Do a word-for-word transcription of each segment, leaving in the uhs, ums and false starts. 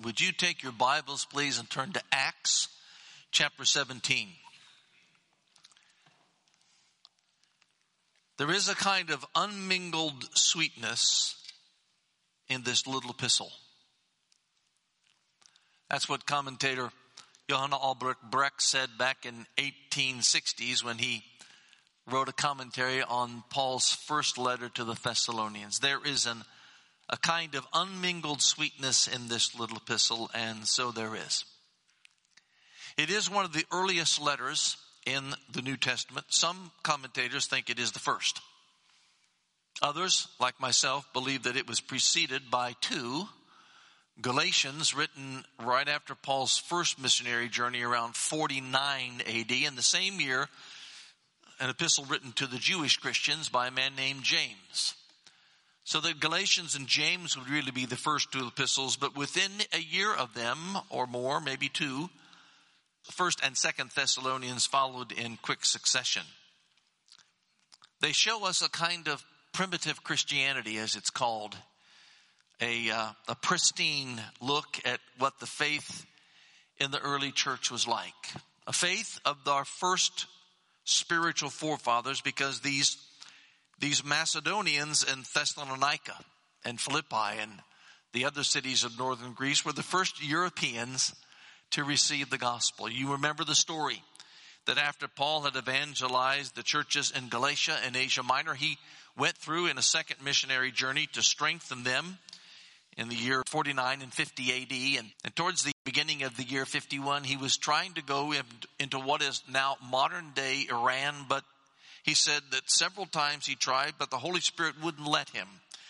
Would you take your Bibles, please, and turn to Acts chapter seventeen. There is a kind of unmingled sweetness in this little epistle. That's what commentator Johann Albrecht Brecht said back in eighteen sixties when he wrote a commentary on Paul's first letter to the Thessalonians. There is an, a kind of unmingled sweetness in this little epistle, and so there is. It is one of the earliest letters in the New Testament. Some commentators think it is the first. Others, like myself, believe that it was preceded by two, Galatians, written right after Paul's first missionary journey around forty-nine A D, in the same year, an epistle written to the Jewish Christians by a man named James. So that Galatians and James would really be the first two epistles, but within a year of them, or more, maybe two, First and Second Thessalonians followed in quick succession. They show us a kind of primitive Christianity, as it's called, a, uh, a pristine look at what the faith in the early church was like. A faith of our first spiritual forefathers, because these, these Macedonians in Thessalonica and Philippi and the other cities of northern Greece were the first Europeans to receive the gospel. You remember the story that after Paul had evangelized the churches in Galatia and Asia Minor, he went through in a second missionary journey to strengthen them in the year forty-nine and fifty A D. And, and towards the beginning of the year fifty-one, he was trying to go in, into what is now modern day Iran, but he said that several times he tried, but the Holy Spirit wouldn't let him.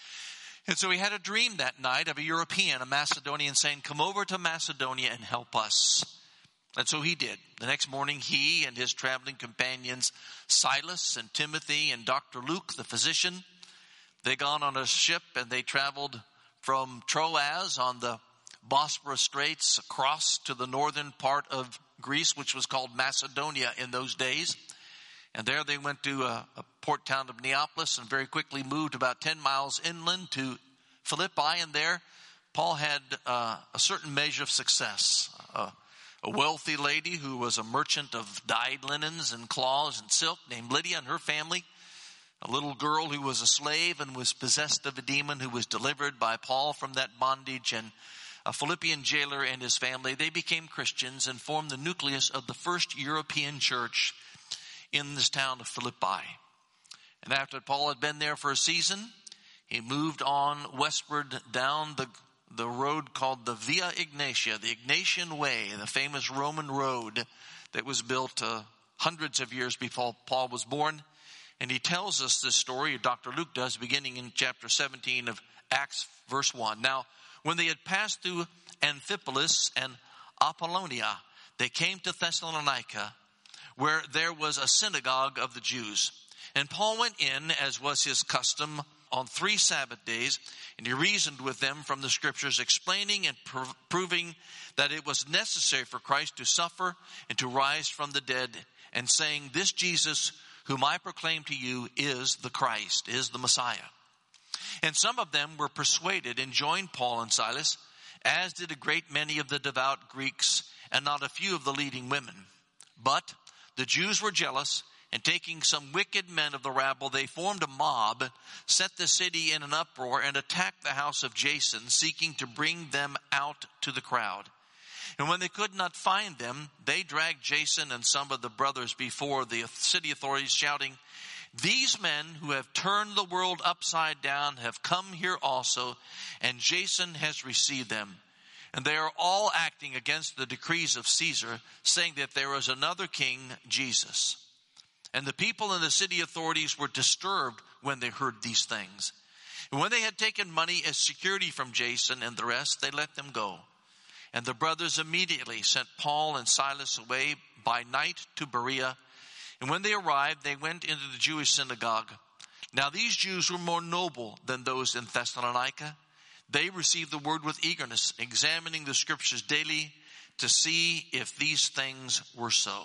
And so he had a dream that night of a European, a Macedonian, saying, "Come over to Macedonia and help us." And so he did. The next morning, he and his traveling companions, Silas and Timothy and Doctor Luke, the physician, they got on a ship and they traveled from Troas on the Bosporus Straits across to the northern part of Greece, which was called Macedonia in those days. And there they went to a, a port town of Neapolis and very quickly moved about ten miles inland to Philippi. And there Paul had uh, a certain measure of success. Uh, a wealthy lady who was a merchant of dyed linens and cloths and silk named Lydia and her family. A little girl who was a slave and was possessed of a demon who was delivered by Paul from that bondage. And a Philippian jailer and his family. They became Christians and formed the nucleus of the first European church in this town of Philippi. And after Paul had been there for a season, he moved on westward down the, the road called the Via Ignatia, the Ignatian Way, the famous Roman road that was built uh, hundreds of years before Paul was born. And he tells us this story, Doctor Luke does, beginning in chapter seventeen of Acts, verse one. Now, when they had passed through Amphipolis and Apollonia, they came to Thessalonica, where there was a synagogue of the Jews. And Paul went in, as was his custom, on three Sabbath days, and he reasoned with them from the scriptures, explaining and prov- proving that it was necessary for Christ to suffer and to rise from the dead, and saying, "This Jesus whom I proclaim to you is the Christ," is the Messiah. And some of them were persuaded and joined Paul and Silas, as did a great many of the devout Greeks and not a few of the leading women. But the Jews were jealous, and taking some wicked men of the rabble, they formed a mob, set the city in an uproar, and attacked the house of Jason, seeking to bring them out to the crowd. And when they could not find them, they dragged Jason and some of the brothers before the city authorities, shouting, "These men who have turned the world upside down have come here also, and Jason has received them. And they are all acting against the decrees of Caesar, saying that there is another king, Jesus." And the people and the city authorities were disturbed when they heard these things. And when they had taken money as security from Jason and the rest, they let them go. And the brothers immediately sent Paul and Silas away by night to Berea. And when they arrived, they went into the Jewish synagogue. Now these Jews were more noble than those in Thessalonica. They received the word with eagerness, examining the scriptures daily to see if these things were so.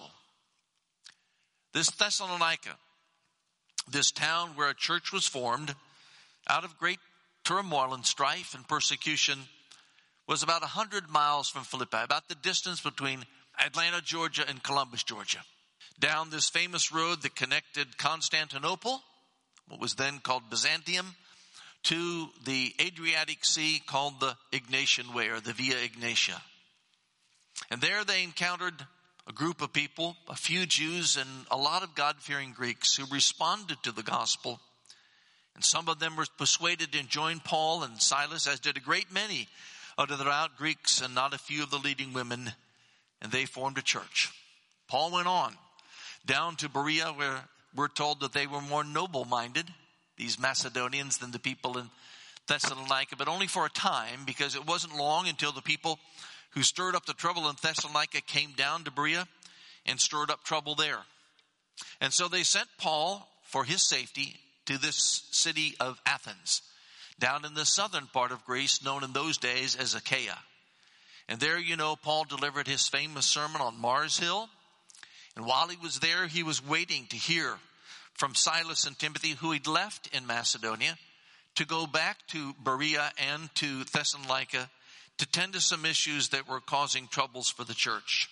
This Thessalonica, this town where a church was formed out of great turmoil and strife and persecution, was about one hundred miles from Philippi, about the distance between Atlanta, Georgia, and Columbus, Georgia. Down this famous road that connected Constantinople, what was then called Byzantium, to the Adriatic Sea called the Ignatian Way, or the Via Ignatia. And there they encountered a group of people, a few Jews and a lot of God-fearing Greeks who responded to the gospel. And some of them were persuaded to join Paul and Silas, as did a great many of the devout Greeks and not a few of the leading women, and they formed a church. Paul went on down to Berea, where we're told that they were more noble-minded, these Macedonians, than the people in Thessalonica, but only for a time, because it wasn't long until the people who stirred up the trouble in Thessalonica came down to Berea and stirred up trouble there. And so they sent Paul for his safety to this city of Athens, down in the southern part of Greece, known in those days as Achaia. And there, you know, Paul delivered his famous sermon on Mars Hill. And while he was there, he was waiting to hear from Silas and Timothy, who he'd left in Macedonia, to go back to Berea and to Thessalonica to tend to some issues that were causing troubles for the church.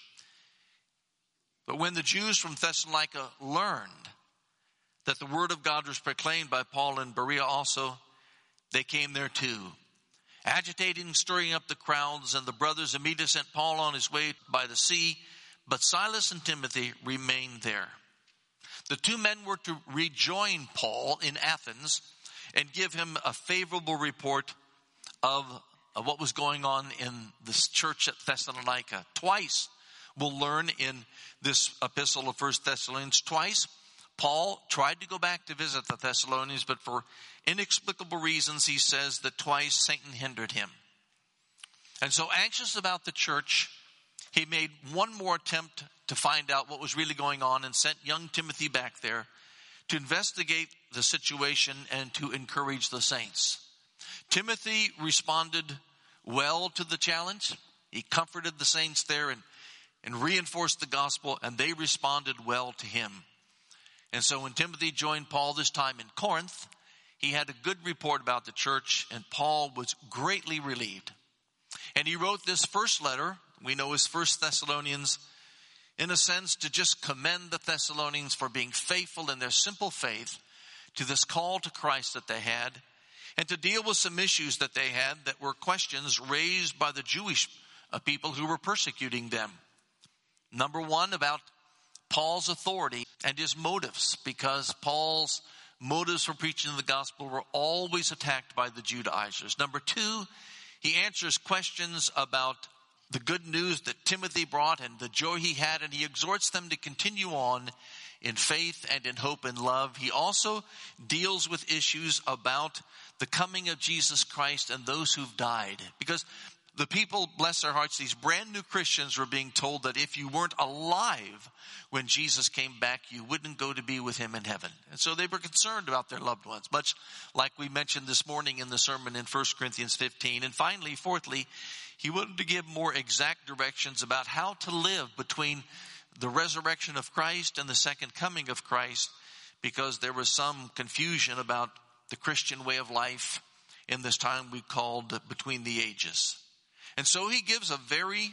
But when the Jews from Thessalonica learned that the word of God was proclaimed by Paul in Berea also, they came there too, agitating, stirring up the crowds, and the brothers immediately sent Paul on his way by the sea, but Silas and Timothy remained there. The two men were to rejoin Paul in Athens and give him a favorable report of, of what was going on in this church at Thessalonica. Twice, we'll learn in this epistle of First Thessalonians, twice Paul tried to go back to visit the Thessalonians, but for inexplicable reasons, he says that twice Satan hindered him. And so anxious about the church, he made one more attempt to find out what was really going on and sent young Timothy back there to investigate the situation and to encourage the saints. Timothy responded well to the challenge. He comforted the saints there and, and reinforced the gospel, and they responded well to him. And so when Timothy joined Paul this time in Corinth, he had a good report about the church, and Paul was greatly relieved. And he wrote this first letter, we know as First Thessalonians, in a sense to just commend the Thessalonians for being faithful in their simple faith to this call to Christ that they had, and to deal with some issues that they had that were questions raised by the Jewish people who were persecuting them. Number one, about Paul's authority and his motives, because Paul's motives for preaching the gospel were always attacked by the Judaizers. Number two, he answers questions about the good news that Timothy brought and the joy he had, and he exhorts them to continue on in faith and in hope and love. He also deals with issues about the coming of Jesus Christ and those who've died, because the people, bless their hearts, these brand new Christians were being told that if you weren't alive when Jesus came back, you wouldn't go to be with him in heaven. And so they were concerned about their loved ones, much like we mentioned this morning in the sermon in First Corinthians fifteen. And finally, fourthly, he wanted to give more exact directions about how to live between the resurrection of Christ and the second coming of Christ, because there was some confusion about the Christian way of life in this time we called between the ages. And so he gives a very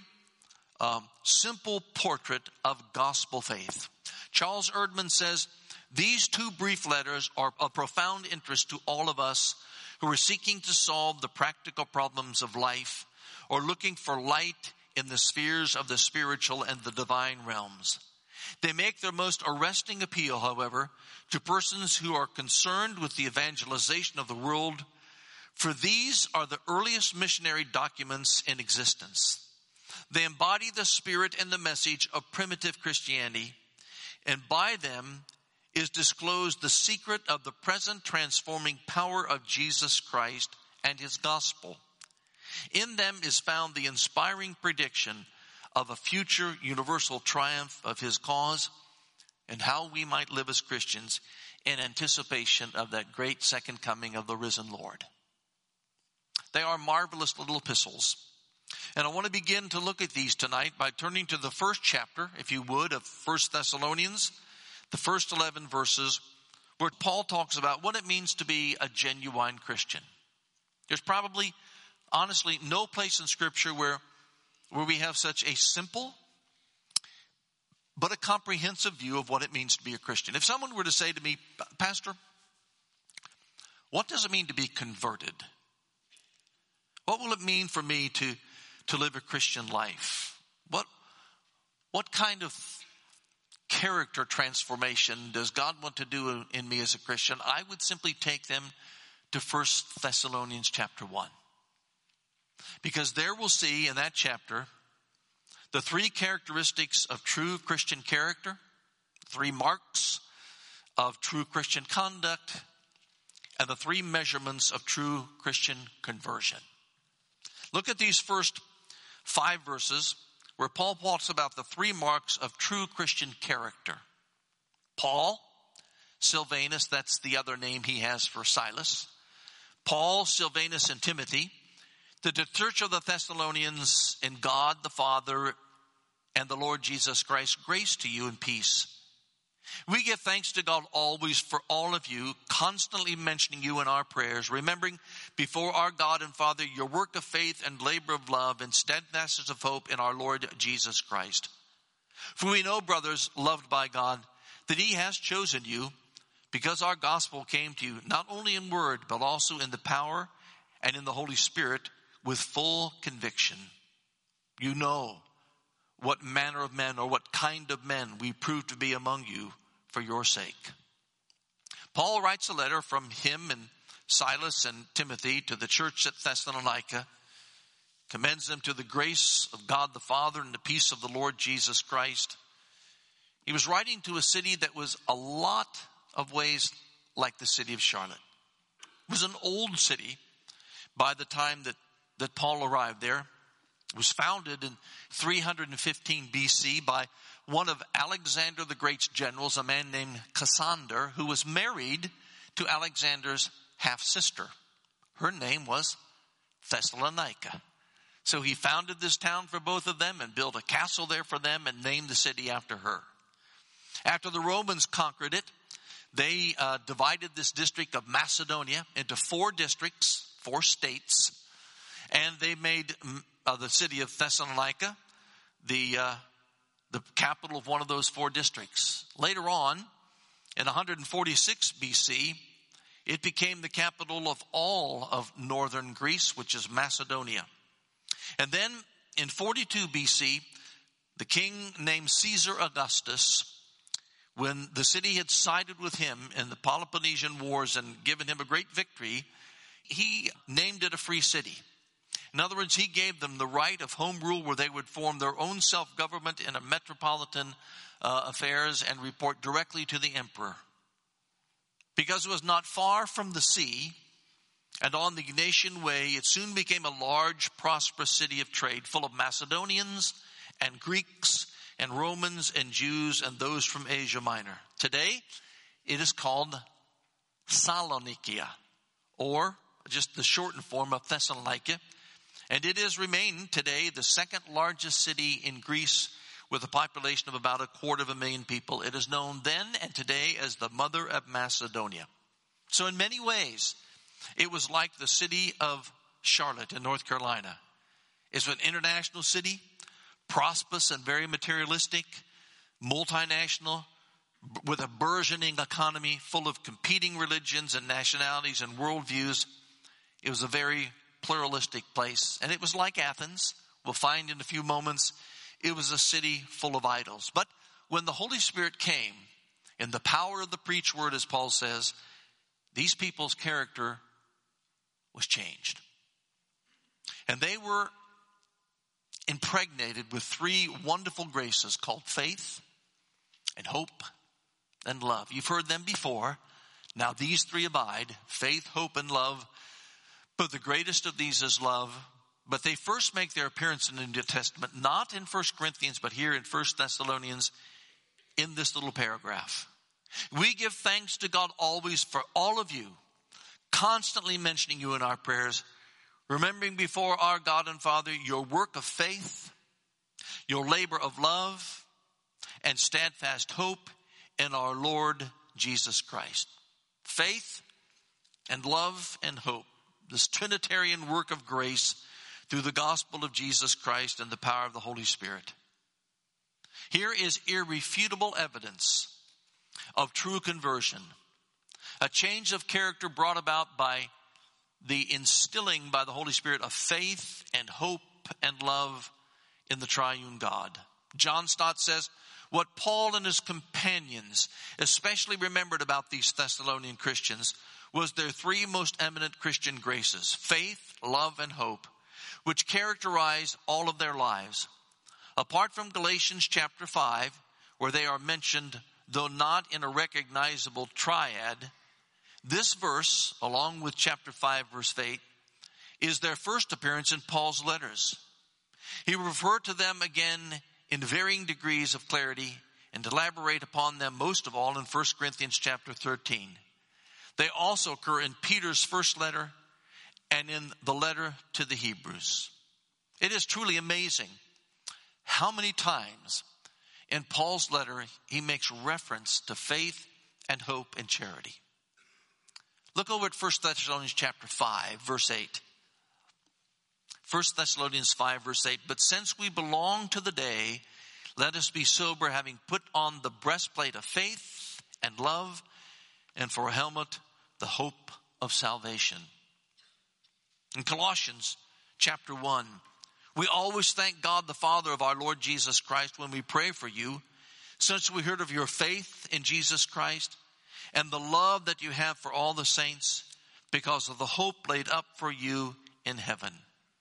um, simple portrait of gospel faith. Charles Erdman says, these two brief letters are of profound interest to all of us who are seeking to solve the practical problems of life or looking for light in the spheres of the spiritual and the divine realms. They make their most arresting appeal, however, to persons who are concerned with the evangelization of the world, for these are the earliest missionary documents in existence. They embody the spirit and the message of primitive Christianity, and by them is disclosed the secret of the present transforming power of Jesus Christ and his gospel. In them is found the inspiring prediction of a future universal triumph of his cause and how we might live as Christians in anticipation of that great second coming of the risen Lord. They are marvelous little epistles. And I want to begin to look at these tonight by turning to the first chapter, if you would, of First Thessalonians, the first eleven verses, where Paul talks about what it means to be a genuine Christian. There's probably honestly no place in Scripture where, where we have such a simple but a comprehensive view of what it means to be a Christian. If someone were to say to me, Pastor, what does it mean to be converted? What will it mean for me to, to live a Christian life? What, what kind of character transformation does God want to do in me as a Christian? I would simply take them to First Thessalonians chapter one. Because there we'll see in that chapter the three characteristics of true Christian character, three marks of true Christian conduct, and the three measurements of true Christian conversion. Look at these first five verses where Paul talks about the three marks of true Christian character. Paul, Silvanus, that's the other name he has for Silas. Paul, Silvanus, and Timothy, to the church of the Thessalonians, in God the Father and the Lord Jesus Christ, grace to you and peace. We give thanks to God always for all of you, constantly mentioning you in our prayers, remembering before our God and Father your work of faith and labor of love and steadfastness of hope in our Lord Jesus Christ. For we know, brothers, loved by God, that he has chosen you, because our gospel came to you not only in word, but also in the power and in the Holy Spirit with full conviction. You know what manner of men or what kind of men we proved to be among you for your sake. Paul writes a letter from him and Silas and Timothy to the church at Thessalonica, commends them to the grace of God the Father and the peace of the Lord Jesus Christ. He was writing to a city that was a lot of ways like the city of Charlotte. It was an old city by the time that, that Paul arrived there. It was founded in three hundred fifteen B C by one of Alexander the Great's generals, a man named Cassander, who was married to Alexander's half-sister. Her name was Thessalonica. So he founded this town for both of them and built a castle there for them and named the city after her. After the Romans conquered it, they uh, divided this district of Macedonia into four districts, four states, and they made uh, the city of Thessalonica the uh, the capital of one of those four districts. Later on, in one forty-six B C, it became the capital of all of northern Greece, which is Macedonia. And then in forty-two B C, the king named Caesar Augustus, when the city had sided with him in the Peloponnesian Wars and given him a great victory, he named it a free city. In other words, he gave them the right of home rule where they would form their own self-government in a metropolitan uh, affairs and report directly to the emperor. Because it was not far from the sea and on the Egnatian Way, it soon became a large, prosperous city of trade full of Macedonians and Greeks and Romans and Jews and those from Asia Minor. Today, it is called Salonikia, or just the shortened form of Thessalonica. And it has remained today the second largest city in Greece with a population of about a quarter of a million people. It is known then and today as the Mother of Macedonia. So in many ways, it was like the city of Charlotte in North Carolina. It's an international city, prosperous and very materialistic, multinational, with a burgeoning economy full of competing religions and nationalities and worldviews. It was a very pluralistic place. And it was like Athens. We'll find in a few moments, it was a city full of idols. But when the Holy Spirit came, in the power of the preached word, as Paul says, these people's character was changed. And they were impregnated with three wonderful graces called faith and hope and love. You've heard them before. Now these three abide, faith, hope, and love. But the greatest of these is love. But they first make their appearance in the New Testament, not in First Corinthians, but here in First Thessalonians, in this little paragraph. We give thanks to God always for all of you, constantly mentioning you in our prayers, remembering before our God and Father your work of faith, your labor of love, and steadfast hope in our Lord Jesus Christ. Faith and love and hope. this Trinitarian work of grace through the gospel of Jesus Christ and the power of the Holy Spirit. Here is irrefutable evidence of true conversion, a change of character brought about by the instilling by the Holy Spirit of faith and hope and love in the triune God. John Stott says, what Paul and his companions especially remembered about these Thessalonian Christians was their three most eminent Christian graces: faith, love, and hope, which characterize all of their lives. Apart from Galatians chapter five, where they are mentioned, though not in a recognizable triad, this verse, along with chapter five, verse eight, is their first appearance in Paul's letters. He will refer to them again in varying degrees of clarity and elaborate upon them most of all in First Corinthians chapter thirteen. They also occur in Peter's first letter and in the letter to the Hebrews. It is truly amazing how many times in Paul's letter he makes reference to faith and hope and charity. Look over at First Thessalonians chapter five, verse eight. First Thessalonians five, verse eight. But since we belong to the day, let us be sober, having put on the breastplate of faith and love, and for a helmet, the hope of salvation. In Colossians chapter one, we always thank God the Father of our Lord Jesus Christ when we pray for you, since we heard of your faith in Jesus Christ and the love that you have for all the saints, because of the hope laid up for you in heaven.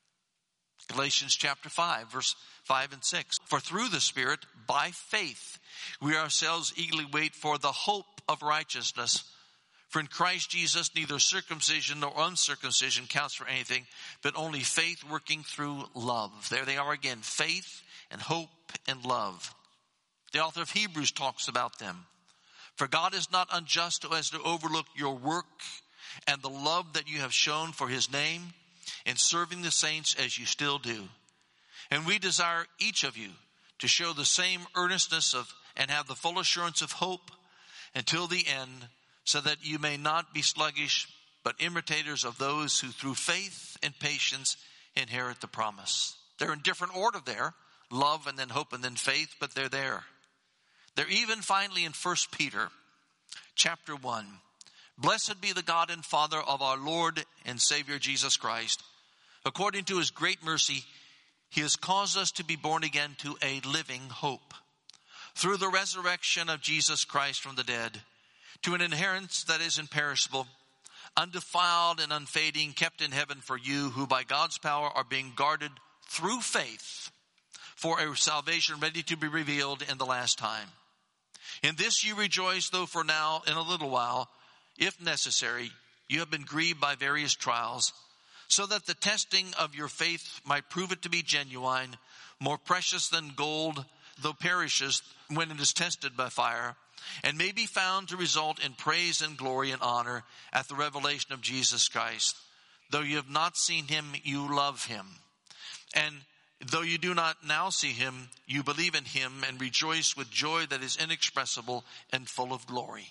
Galatians chapter five, verse five and six. For through the Spirit, by faith, we ourselves eagerly wait for the hope of righteousness. For in Christ Jesus, neither circumcision nor uncircumcision counts for anything, but only faith working through love. There they are again, faith and hope and love. The author of Hebrews talks about them. For God is not unjust as to overlook your work and the love that you have shown for his name in serving the saints as you still do. And we desire each of you to show the same earnestness of and have the full assurance of hope until the end, so that you may not be sluggish, but imitators of those who through faith and patience inherit the promise. They're in different order there, love and then hope and then faith, but they're there. They're even finally in First Peter chapter one. Blessed be the God and Father of our Lord and Savior Jesus Christ. According to his great mercy, he has caused us to be born again to a living hope, through the resurrection of Jesus Christ from the dead, to an inheritance that is imperishable, undefiled and unfading, kept in heaven for you, who by God's power are being guarded through faith for a salvation ready to be revealed in the last time. In this you rejoice, though for now, in a little while, if necessary, you have been grieved by various trials, so that the testing of your faith might prove it to be genuine, more precious than gold, though perishes when it is tested by fire, and may be found to result in praise and glory and honor at the revelation of Jesus Christ. Though you have not seen him, you love him. And though you do not now see him, you believe in him and rejoice with joy that is inexpressible and full of glory.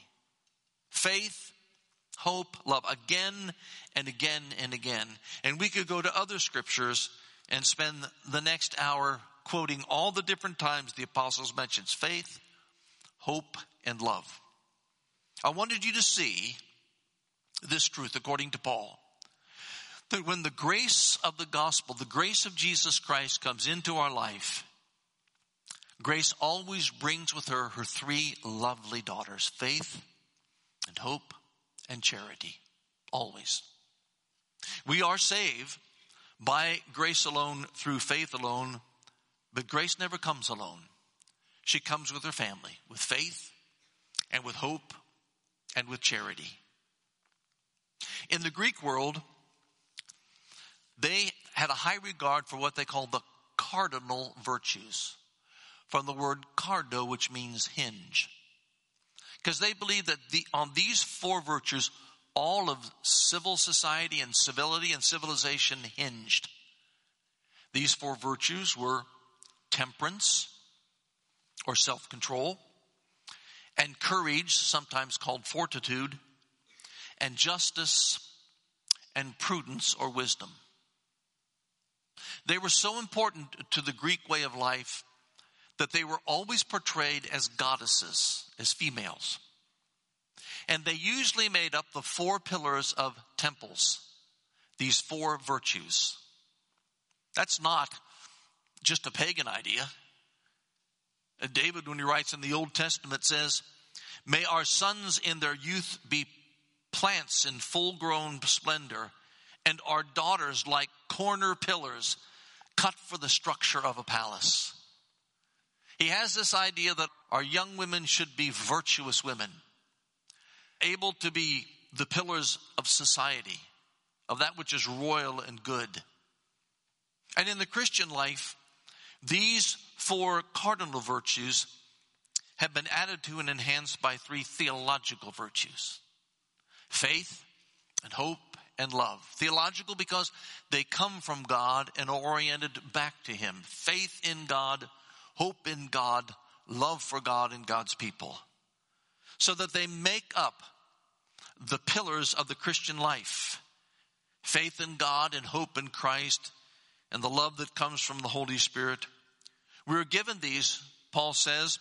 Faith, hope, love, again and again and again. And we could go to other scriptures and spend the next hour quoting all the different times the apostles mentions faith, hope, and love. I wanted you to see this truth according to Paul, that when the grace of the gospel, the grace of Jesus Christ comes into our life, grace always brings with her her three lovely daughters, faith and hope and charity, always. We are saved by grace alone, through faith alone, but grace never comes alone. She comes with her family, with faith and with hope and with charity. In the Greek world, they had a high regard for what they called the cardinal virtues, from the word cardo, which means hinge. Because they believed that the, on these four virtues, all of civil society and civility and civilization hinged. These four virtues were temperance, or self-control, and courage, sometimes called fortitude, and justice, and prudence or wisdom. They were so important to the Greek way of life that they were always portrayed as goddesses, as females. And they usually made up the four pillars of temples, these four virtues. That's not just a pagan idea. David, when he writes in the Old Testament, says, "May our sons in their youth be plants in full-grown splendor, and our daughters like corner pillars cut for the structure of a palace." He has this idea that our young women should be virtuous women, able to be the pillars of society, of that which is royal and good. And in the Christian life, these four cardinal virtues have been added to and enhanced by three theological virtues: faith and hope and love. Theological because they come from God and are oriented back to Him. Faith in God, hope in God, love for God and God's people. So that they make up the pillars of the Christian life. Faith in God and hope in Christ and the love that comes from the Holy Spirit. We are given these, Paul says,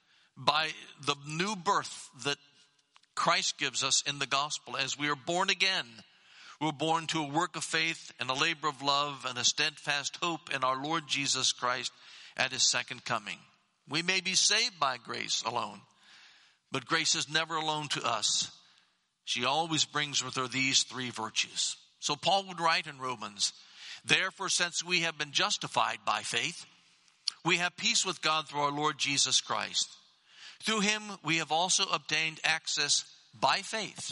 by the new birth that Christ gives us in the gospel. As we are born again, we're born to a work of faith and a labor of love and a steadfast hope in our Lord Jesus Christ at His second coming. We may be saved by grace alone, but grace is never alone to us. She always brings with her these three virtues. So Paul would write in Romans, "Therefore, since we have been justified by faith, we have peace with God through our Lord Jesus Christ. Through Him we have also obtained access by faith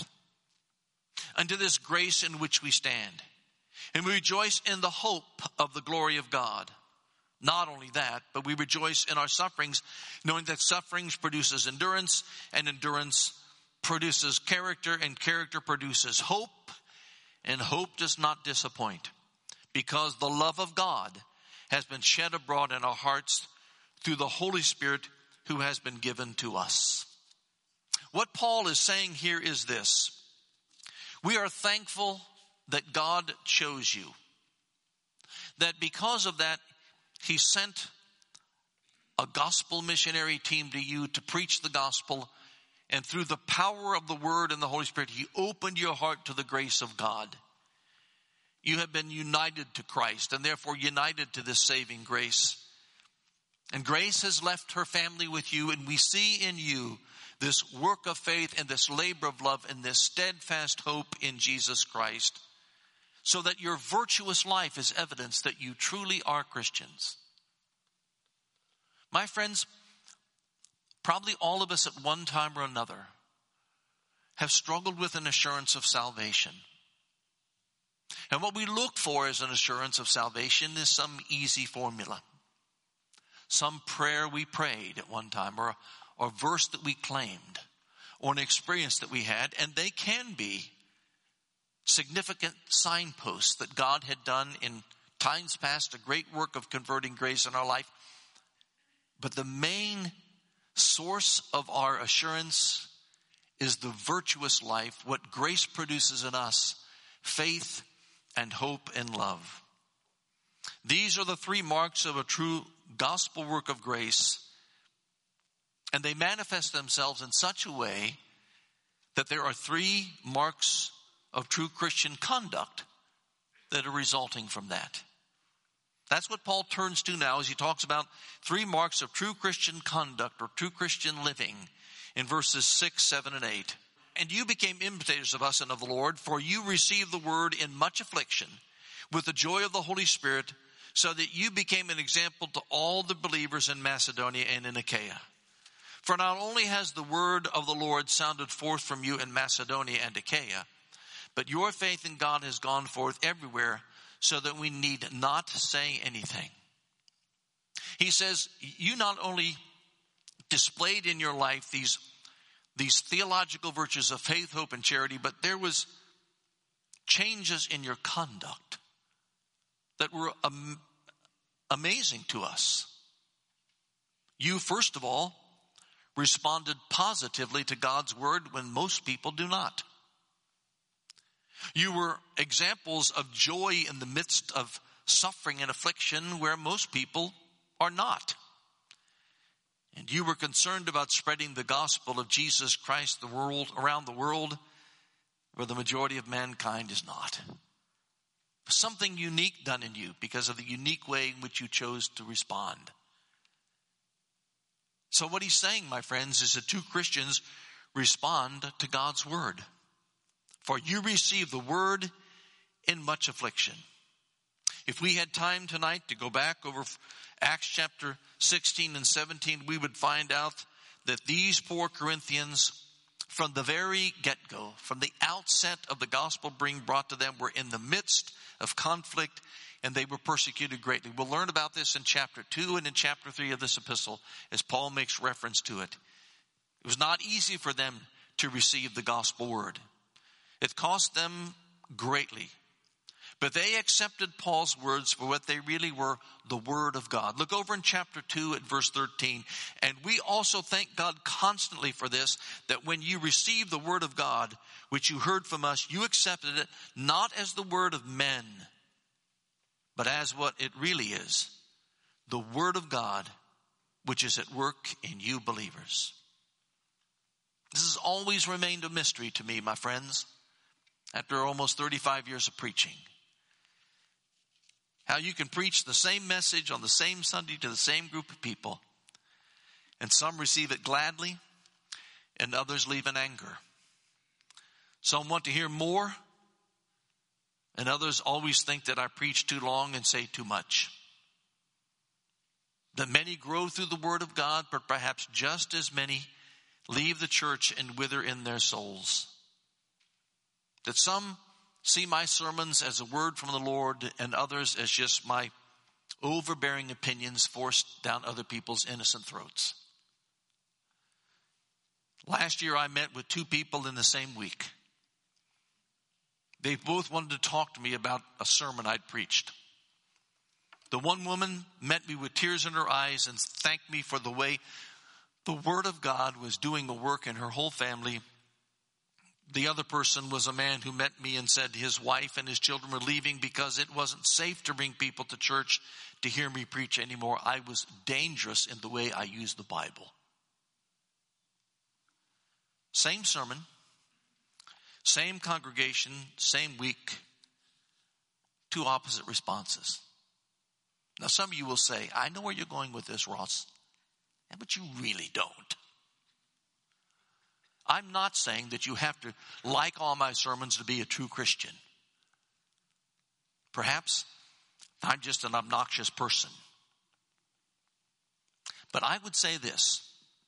unto this grace in which we stand. And we rejoice in the hope of the glory of God. Not only that, but we rejoice in our sufferings, knowing that sufferings produces endurance, and endurance produces character, and character produces hope, and hope does not disappoint, because the love of God has been shed abroad in our hearts through the Holy Spirit who has been given to us." What Paul is saying here is this: we are thankful that God chose you, that because of that, He sent a gospel missionary team to you to preach the gospel, and through the power of the Word and the Holy Spirit, He opened your heart to the grace of God. You have been united to Christ and therefore united to this saving grace. And grace has left her family with you, and we see in you this work of faith and this labor of love and this steadfast hope in Jesus Christ, so that your virtuous life is evidence that you truly are Christians. My friends, probably all of us at one time or another have struggled with an assurance of salvation. And what we look for as an assurance of salvation is some easy formula. Some prayer we prayed at one time, or, or a verse that we claimed, or an experience that we had, and they can be significant signposts that God had done in times past, a great work of converting grace in our life. But the main source of our assurance is the virtuous life, what grace produces in us: faith and hope and love. These are the three marks of a true gospel work of grace, and they manifest themselves in such a way that there are three marks of true Christian conduct that are resulting from that. That's what Paul turns to now as he talks about three marks of true Christian conduct or true Christian living in verses six, seven, and eight. "And you became imitators of us and of the Lord, for you received the word in much affliction with the joy of the Holy Spirit, so that you became an example to all the believers in Macedonia and in Achaia. For not only has the word of the Lord sounded forth from you in Macedonia and Achaia, but your faith in God has gone forth everywhere, so that we need not say anything." He says, you not only displayed in your life these, these theological virtues of faith, hope, and charity, but there was changes in your conduct that were am- amazing to us. You, first of all, responded positively to God's word when most people do not. You were examples of joy in the midst of suffering and affliction where most people are not. And you were concerned about spreading the gospel of Jesus Christ the world around the world where the majority of mankind is not. Something unique done in you because of the unique way in which you chose to respond. So what he's saying, my friends, is that two Christians respond to God's word. For you receive the word in much affliction. If we had time tonight to go back over Acts chapter sixteen and seventeen, we would find out that these poor Corinthians, from the very get-go, from the outset of the gospel being brought to them, were in the midst of conflict and they were persecuted greatly. We'll learn about this in chapter two and in chapter three of this epistle as Paul makes reference to it. It was not easy for them to receive the gospel word. It cost them greatly. But they accepted Paul's words for what they really were, the word of God. Look over in chapter two at verse thirteen. And we also thank God constantly for this, that when you received the word of God, which you heard from us, you accepted it not as the word of men, but as what it really is, the word of God, which is at work in you believers. This has always remained a mystery to me, my friends, after almost thirty-five years of preaching. How you can preach the same message on the same Sunday to the same group of people, and some receive it gladly, and others leave in anger. Some want to hear more, and others always think that I preach too long and say too much. That many grow through the word of God, but perhaps just as many leave the church and wither in their souls. That some see my sermons as a word from the Lord and others as just my overbearing opinions forced down other people's innocent throats. Last year I met with two people in the same week. They both wanted to talk to me about a sermon I'd preached. The one woman met me with tears in her eyes and thanked me for the way the word of God was doing a work in her whole family. The other person was a man who met me and said his wife and his children were leaving because it wasn't safe to bring people to church to hear me preach anymore. I was dangerous in the way I used the Bible. Same sermon, same congregation, same week, two opposite responses. Now some of you will say, I know where you're going with this, Ross, but you really don't. I'm not saying that you have to like all my sermons to be a true Christian. Perhaps I'm just an obnoxious person. But I would say this.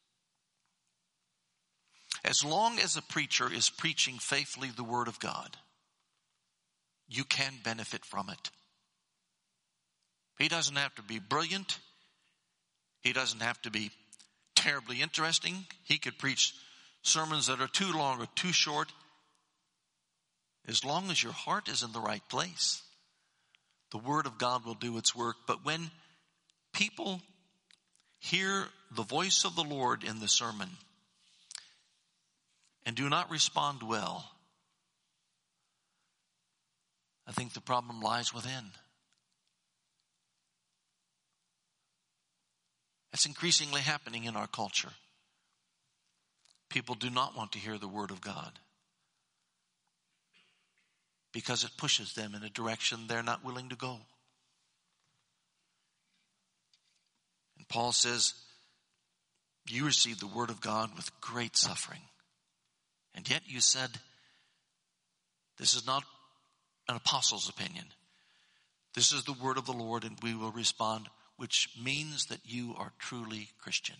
As long as a preacher is preaching faithfully the word of God, you can benefit from it. He doesn't have to be brilliant. He doesn't have to be terribly interesting. He could preach sermons that are too long or too short. As long as your heart is in the right place, the word of God will do its work. But when people hear the voice of the Lord in the sermon and do not respond well, I think the problem lies within. That's increasingly happening in our culture. People do not want to hear the word of God because it pushes them in a direction they're not willing to go. And Paul says, you received the word of God with great suffering. And yet you said, this is not an apostle's opinion. This is the word of the Lord, and we will respond, which means that you are truly Christian.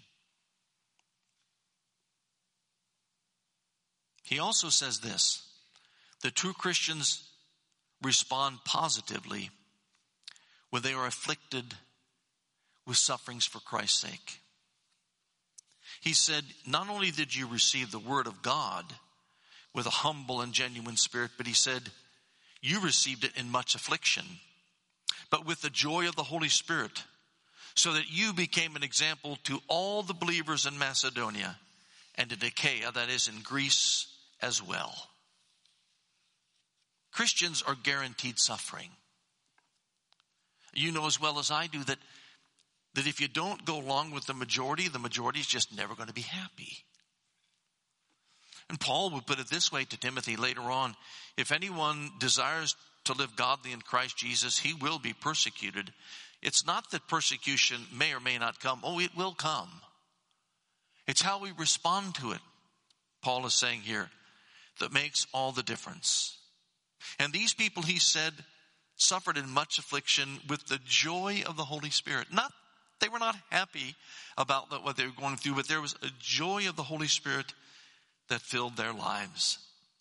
He also says this, the true Christians respond positively when they are afflicted with sufferings for Christ's sake. He said, not only did you receive the word of God with a humble and genuine spirit, but he said, you received it in much affliction, but with the joy of the Holy Spirit, so that you became an example to all the believers in Macedonia and in Achaia, that is in Greece as well. Christians are guaranteed suffering. You know as well as I do that, that if you don't go along with the majority, the majority is just never going to be happy. And Paul would put it this way to Timothy later on: if anyone desires to live godly in Christ Jesus, he will be persecuted. It's not that persecution may or may not come. Oh, it will come. It's how we respond to it, Paul is saying here, that makes all the difference. And these people, he said, suffered in much affliction with the joy of the Holy Spirit. Not, they were not happy about what they were going through, but there was a joy of the Holy Spirit that filled their lives.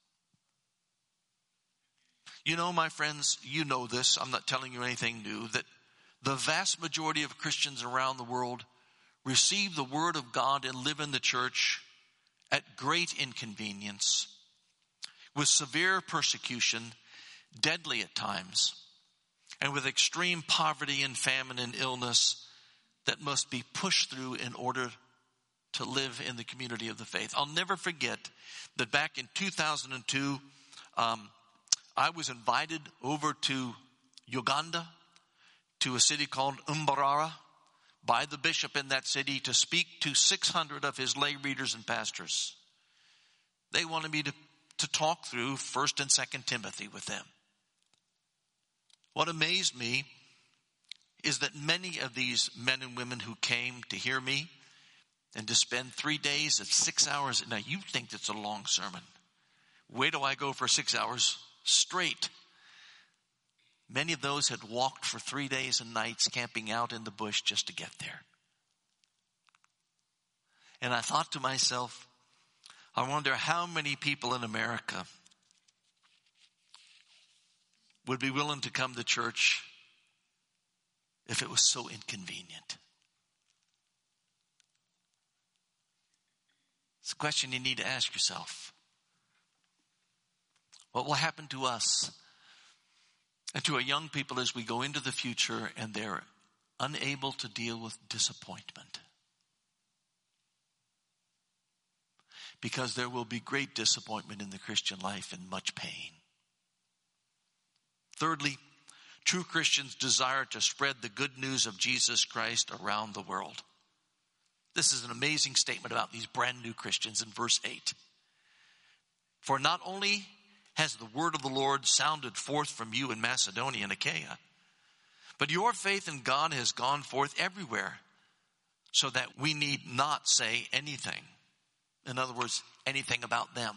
You know, my friends, you know this. I'm not telling you anything new, that the vast majority of Christians around the world receive the word of God and live in the church at great inconvenience, with severe persecution, deadly at times, and with extreme poverty and famine and illness that must be pushed through in order to live in the community of the faith. I'll never forget that back in two thousand two, um, I was invited over to Uganda, to a city called Mbarara, by the bishop in that city to speak to six hundred of his lay readers and pastors. They wanted me to, to talk through First and Second Timothy with them. What amazed me is that many of these men and women who came to hear me and to spend three days at six hours. Now you think it's a long sermon. Where do I go for six hours straight? Many of those had walked for three days and nights, camping out in the bush just to get there. And I thought to myself, I wonder how many people in America would be willing to come to church if it was so inconvenient. It's a question you need to ask yourself. What will happen to us and to our young people as we go into the future and they're unable to deal with disappointment? Because there will be great disappointment in the Christian life and much pain. Thirdly, true Christians desire to spread the good news of Jesus Christ around the world. This is an amazing statement about these brand new Christians in verse eight. For not only has the word of the Lord sounded forth from you in Macedonia and Achaia, but your faith in God has gone forth everywhere, so that we need not say anything. In other words, anything about them.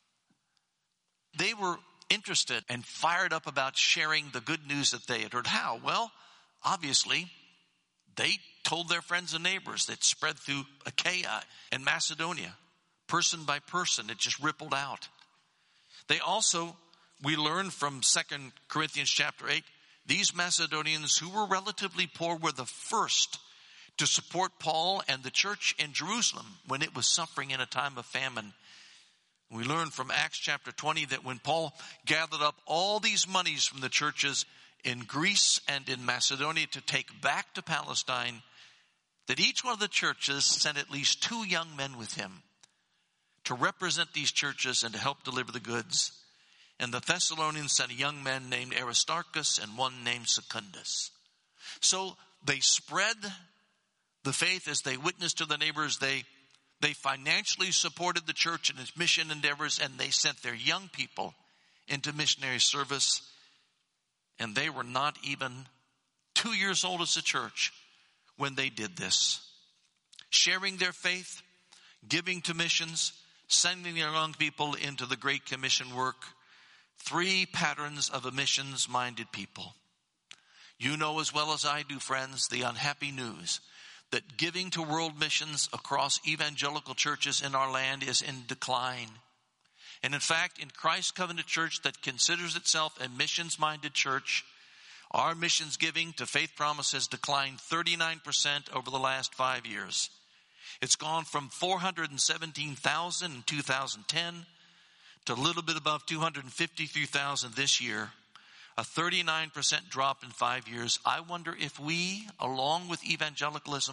They were interested and fired up about sharing the good news that they had heard. How? Well, obviously, they told their friends and neighbors. That spread through Achaia and Macedonia. Person by person, it just rippled out. They also, we learn from Second Corinthians chapter eight, these Macedonians who were relatively poor were the first to support Paul and the church in Jerusalem when it was suffering in a time of famine. We learn from Acts chapter twenty that when Paul gathered up all these monies from the churches in Greece and in Macedonia to take back to Palestine, that each one of the churches sent at least two young men with him to represent these churches and to help deliver the goods. And the Thessalonians sent a young man named Aristarchus and one named Secundus. So they spread the faith as they witnessed to the neighbors. They, they financially supported the church in its mission endeavors, and they sent their young people into missionary service. And they were not even two years old as a church when they did this. Sharing their faith, giving to missions, sending their young people into the Great Commission work. Three patterns of a missions-minded people. You know as well as I do, friends, the unhappy news that giving to world missions across evangelical churches in our land is in decline. And in fact, in Christ Covenant Church that considers itself a missions-minded church, our missions giving to Faith Promise has declined thirty-nine percent over the last five years. It's gone from four hundred seventeen thousand in two thousand ten to a little bit above two hundred fifty-three thousand this year. A thirty-nine percent drop in five years. I wonder if we, along with evangelicalism,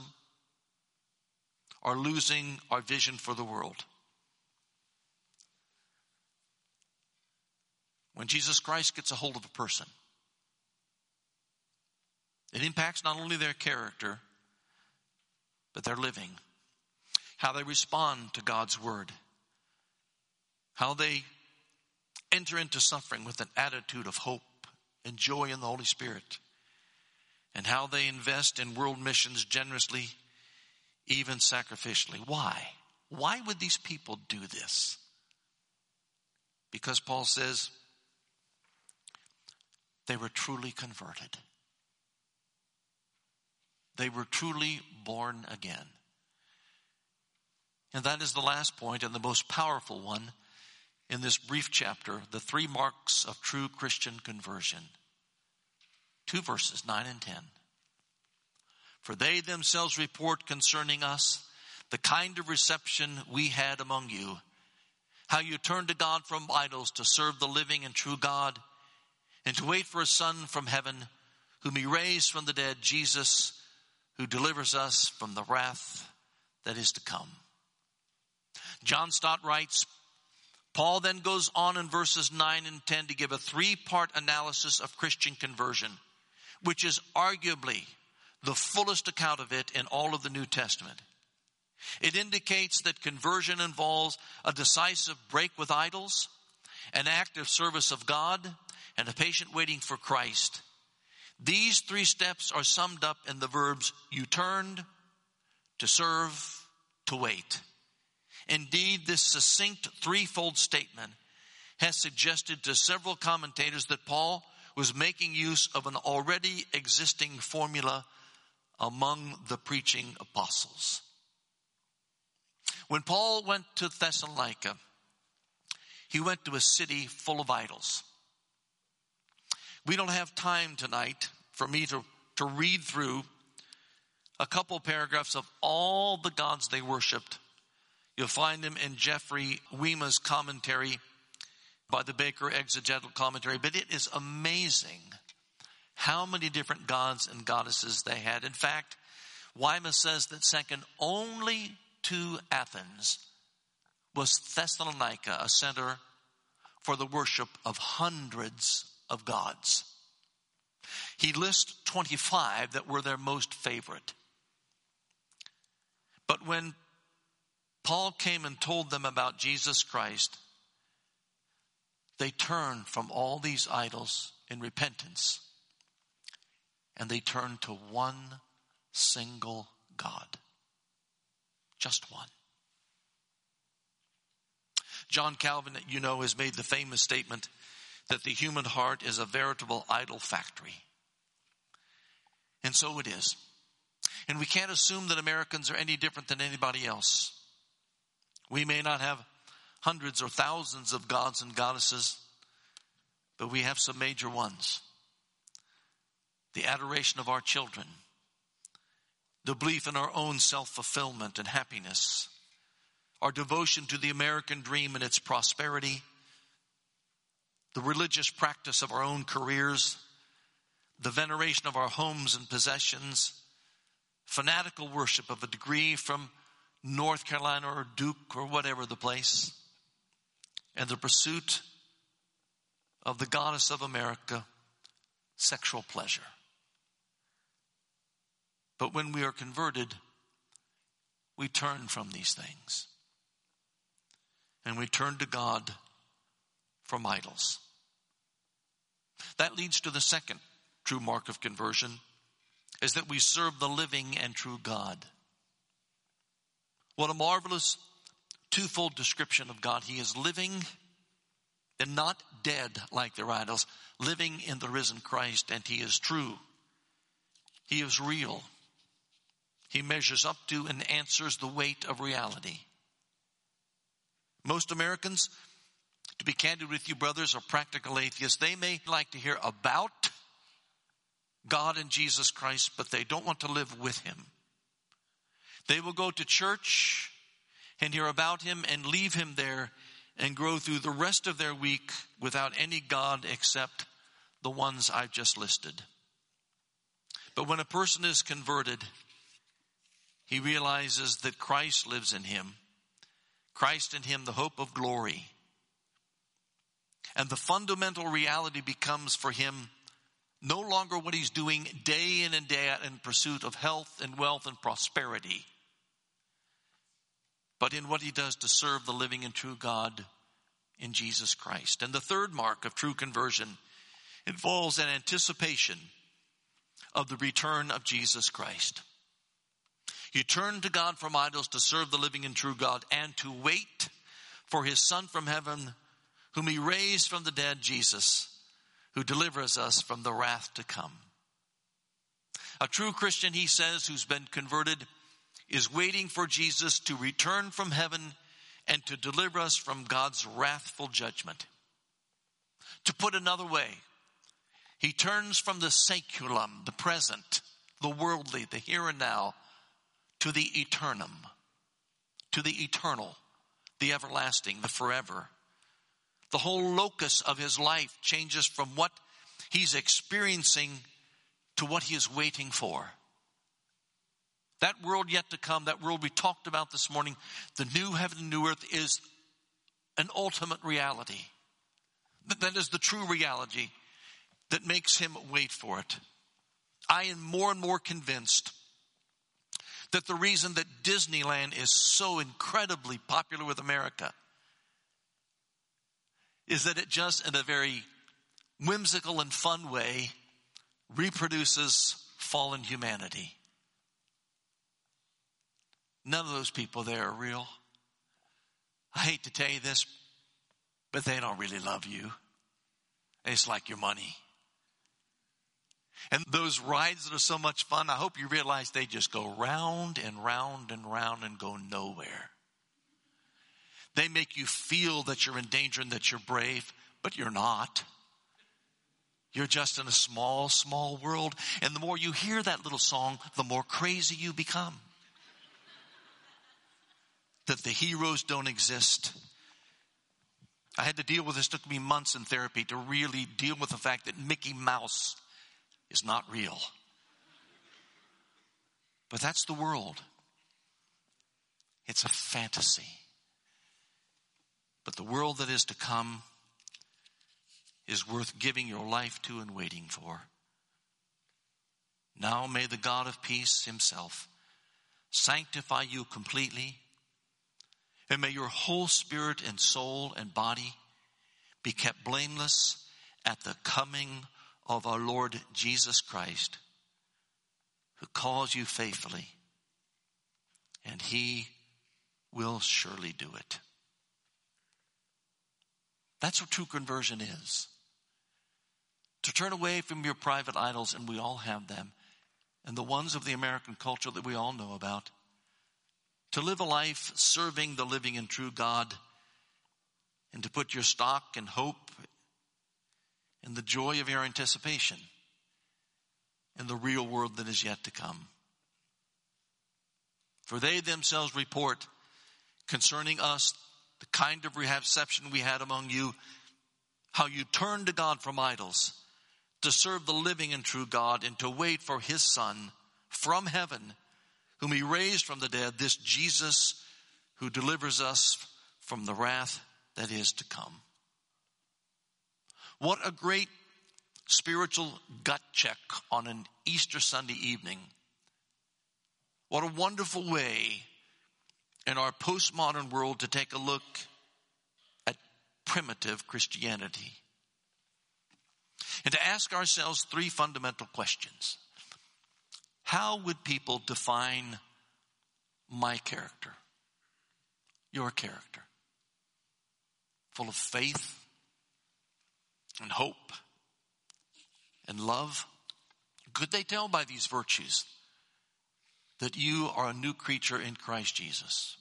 are losing our vision for the world. When Jesus Christ gets a hold of a person, it impacts not only their character, but their living, how they respond to God's word, how they enter into suffering with an attitude of hope and joy in the Holy Spirit, and how they invest in world missions generously, even sacrificially. Why? Why would these people do this? Because Paul says they were truly converted. They were truly born again. And that is the last point and the most powerful one in this brief chapter, the three marks of true Christian conversion. Two verses, nine and ten. For they themselves report concerning us the kind of reception we had among you, how you turned to God from idols to serve the living and true God, and to wait for a Son from heaven, whom he raised from the dead, Jesus, who delivers us from the wrath that is to come. John Stott writes, Paul then goes on in verses nine and ten to give a three-part analysis of Christian conversion, which is arguably the fullest account of it in all of the New Testament. It indicates that conversion involves a decisive break with idols, an active service of God, and a patient waiting for Christ. These three steps are summed up in the verbs you turned, to serve, to wait. Indeed, this succinct threefold statement has suggested to several commentators that Paul was making use of an already existing formula among the preaching apostles. When Paul went to Thessalonica, he went to a city full of idols. We don't have time tonight for me to, to read through a couple paragraphs of all the gods they worshiped. You'll find them in Jeffrey Weima's commentary by the Baker Exegetical Commentary. But it is amazing how many different gods and goddesses they had. In fact, Weima says that second only to Athens was Thessalonica, a center for the worship of hundreds of gods. He lists twenty-five that were their most favorite. But when Paul came and told them about Jesus Christ, they turned from all these idols in repentance, and they turned to one single God. Just one. John Calvin, you know, has made the famous statement that the human heart is a veritable idol factory. And so it is. And we can't assume that Americans are any different than anybody else. We may not have hundreds or thousands of gods and goddesses, but we have some major ones. The adoration of our children, the belief in our own self-fulfillment and happiness, our devotion to the American dream and its prosperity, the religious practice of our own careers, the veneration of our homes and possessions, fanatical worship of a degree from North Carolina or Duke or whatever the place, and the pursuit of the goddess of America, sexual pleasure. But when we are converted, we turn from these things. And we turn to God from idols. That leads to the second true mark of conversion, is that we serve the living and true God. What a marvelous twofold description of God. He is living and not dead like their idols, living in the risen Christ, and he is true. He is real. He measures up to and answers the weight of reality. Most Americans, to be candid with you, brothers, are practical atheists. They may like to hear about God and Jesus Christ, but they don't want to live with him. They will go to church and hear about him and leave him there and grow through the rest of their week without any God except the ones I've just listed. But when a person is converted, he realizes that Christ lives in him. Christ in him, the hope of glory. And the fundamental reality becomes for him no longer what he's doing day in and day out in pursuit of health and wealth and prosperity, but in what he does to serve the living and true God in Jesus Christ. And the third mark of true conversion involves an anticipation of the return of Jesus Christ. You turn to God from idols to serve the living and true God and to wait for his Son from heaven, whom he raised from the dead, Jesus, who delivers us from the wrath to come. A true Christian, he says, who's been converted, is waiting for Jesus to return from heaven and to deliver us from God's wrathful judgment. To put another way, he turns from the saeculum, the present, the worldly, the here and now, to the eternum, to the eternal, the everlasting, the forever. The whole locus of his life changes from what he's experiencing to what he is waiting for. That world yet to come, that world we talked about this morning, the new heaven and new earth, is an ultimate reality. That is the true reality that makes him wait for it. I am more and more convinced that the reason that Disneyland is so incredibly popular with America is that it just, in a very whimsical and fun way, reproduces fallen humanity. None of those people there are real. I hate to tell you this, but they don't really love you. They just like your money. And those rides that are so much fun, I hope you realize they just go round and round and round and go nowhere. They make you feel that you're in danger and that you're brave, but you're not. You're just in a small, small world. And the more you hear that little song, the more crazy you become. That the heroes don't exist. I had to deal with this. It took me months in therapy to really deal with the fact that Mickey Mouse is not real. But that's the world. It's a fantasy. But the world that is to come is worth giving your life to and waiting for. Now may the God of peace himself sanctify you completely, and may your whole spirit and soul and body be kept blameless at the coming of our Lord Jesus Christ, who calls you faithfully, and he will surely do it. That's what true conversion is. To turn away from your private idols, and we all have them, and the ones of the American culture that we all know about. To live a life serving the living and true God, and to put your stock and hope in the joy of your anticipation in the real world that is yet to come. For they themselves report concerning us the kind of reception we had among you, how you turned to God from idols to serve the living and true God and to wait for his Son from heaven, whom he raised from the dead, this Jesus who delivers us from the wrath that is to come. What a great spiritual gut check on an Easter Sunday evening. What a wonderful way in our postmodern world to take a look at primitive Christianity. And to ask ourselves three fundamental questions. How would people define my character? Your character? Full of faith and hope and love? Could they tell by these virtues that you are a new creature in Christ Jesus?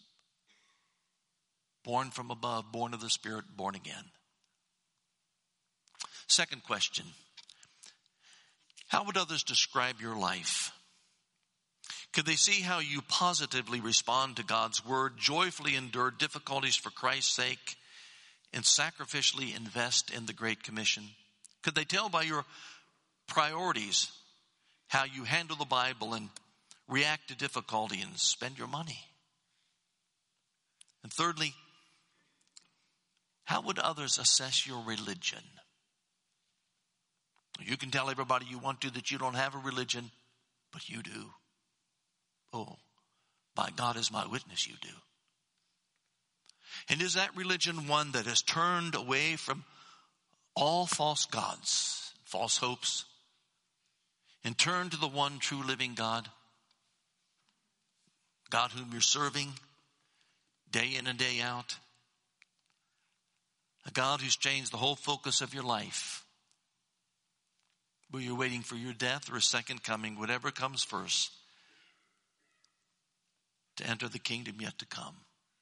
Born from above, born of the Spirit, born again. Second question. How would others describe your life? Could they see how you positively respond to God's word, joyfully endure difficulties for Christ's sake, and sacrificially invest in the Great Commission? Could they tell by your priorities how you handle the Bible and react to difficulty and spend your money? And thirdly, How would others assess your religion? You can tell everybody you want to that you don't have a religion, but you do. Oh, by God is my witness, you do. And is that religion one that has turned away from all false gods, false hopes, and turned to the one true living God? God whom you're serving day in and day out. A God who's changed the whole focus of your life. Whether you're waiting for your death or a second coming, whatever comes first, to enter the kingdom yet to come.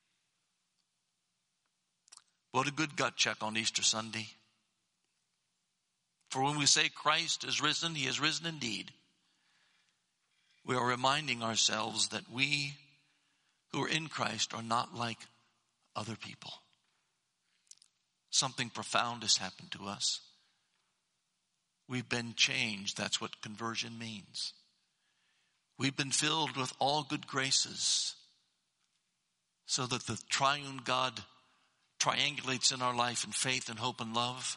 What a good gut check on Easter Sunday. For when we say Christ is risen, he is risen indeed. We are reminding ourselves that we who are in Christ are not like other people. Something profound has happened to us. We've been changed. That's what conversion means. We've been filled with all good graces so that the triune God triangulates in our life in faith and hope and love.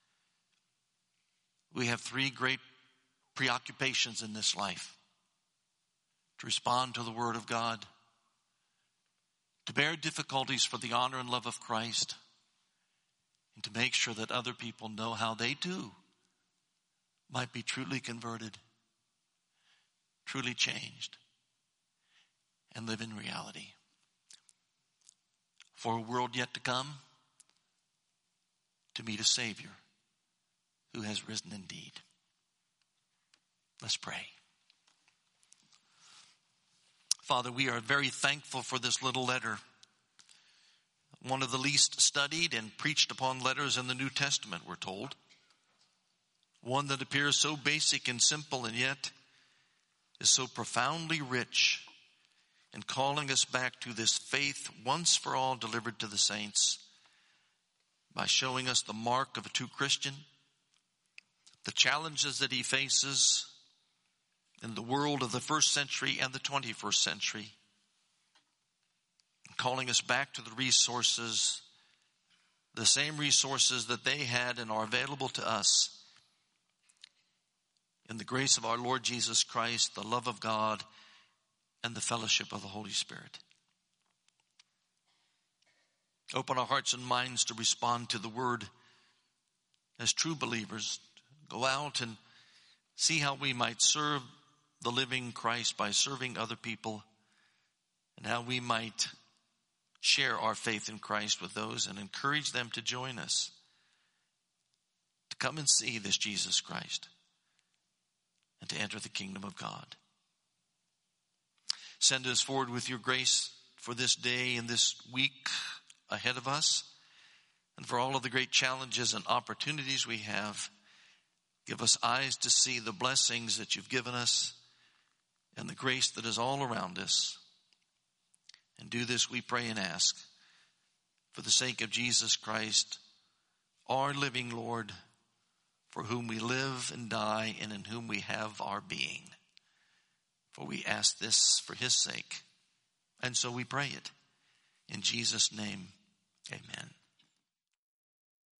We have three great preoccupations in this life: to respond to the Word of God, to bear difficulties for the honor and love of Christ, and to make sure that other people know how they too might be truly converted, truly changed, and live in reality. For a world yet to come, to meet a Savior who has risen indeed. Let's pray. Father, we are very thankful for this little letter. One of the least studied and preached upon letters in the New Testament, we're told. One that appears so basic and simple and yet is so profoundly rich in calling us back to this faith once for all delivered to the saints by showing us the mark of a true Christian, the challenges that he faces in the world of the first century and the twenty-first century, calling us back to the resources, the same resources that they had and are available to us in the grace of our Lord Jesus Christ, the love of God, and the fellowship of the Holy Spirit. Open our hearts and minds to respond to the word as true believers. Go out and see how we might serve the living Christ by serving other people, and how we might share our faith in Christ with those and encourage them to join us, to come and see this Jesus Christ and to enter the kingdom of God. Send us forward with your grace for this day and this week ahead of us, and for all of the great challenges and opportunities we have. Give us eyes to see the blessings that you've given us and the grace that is all around us. And do this, we pray and ask, for the sake of Jesus Christ, our living Lord, for whom we live and die and in whom we have our being. For we ask this for his sake, and so we pray it. In Jesus' name, amen.